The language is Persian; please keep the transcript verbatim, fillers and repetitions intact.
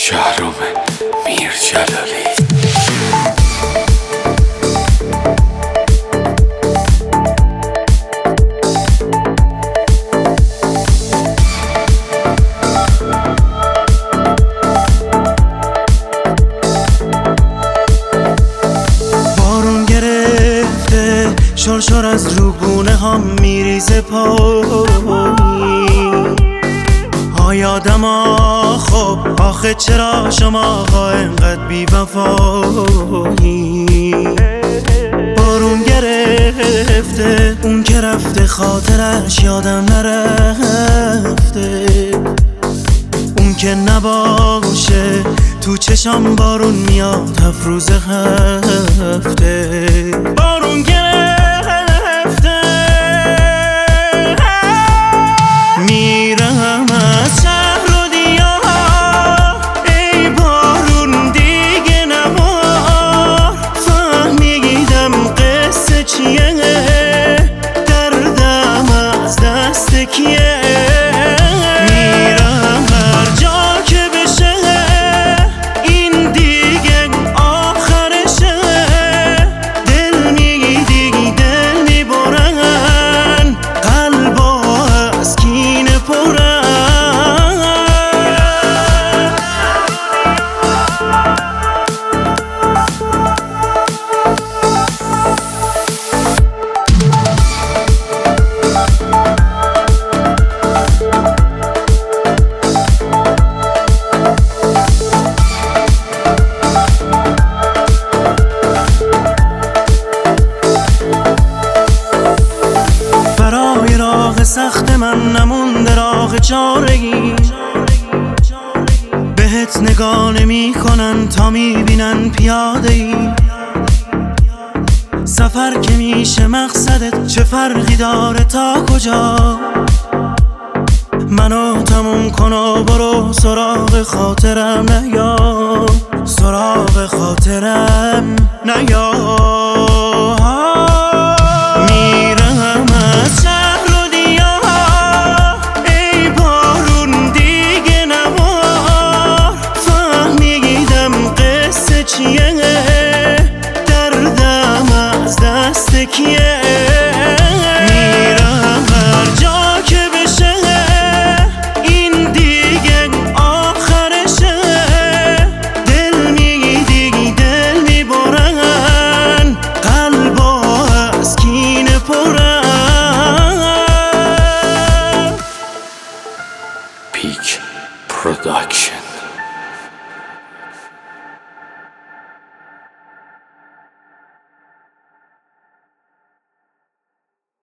شهرام میرجلالی. بارون گرفته شرشر از روبونه هم میریزه پایی. یادم خب آخه چرا شما ها اینقدر بی وفایی. بارون گرفته اون که رفته خاطرش یادم نرفته. اون که نباشه تو چشم بارون میاد هفت روز هفته. بارون گرفته میرم از شهر و دیار. ای بارون دیگه نبار. فهمیدم قصه چیه، دردم از دست کیه. میرم هر جا که بشه این دیگه آخرشه. دل میگی دل میبرن قلبا از کینه پرن. برای راه سخت من نمونده راه چارگی. بهت نگاه نمی کنن تا میبینن پیاده ای. سفر که میشه مقصدت چه فرقی داره تا کجا. منو تموم کن و برو سراغ خاطرم نیا. سراغ خاطرم نیا. میرم از شهر و دیار. ای بارون دیگه نبار. فهمیدم قصه چیه، دردم از دست کیه. میرم هر جا که بشه این دیگه آخرشه. دل میگی دل میبرن قلبا از کینه پرن. پیک پروداکشن.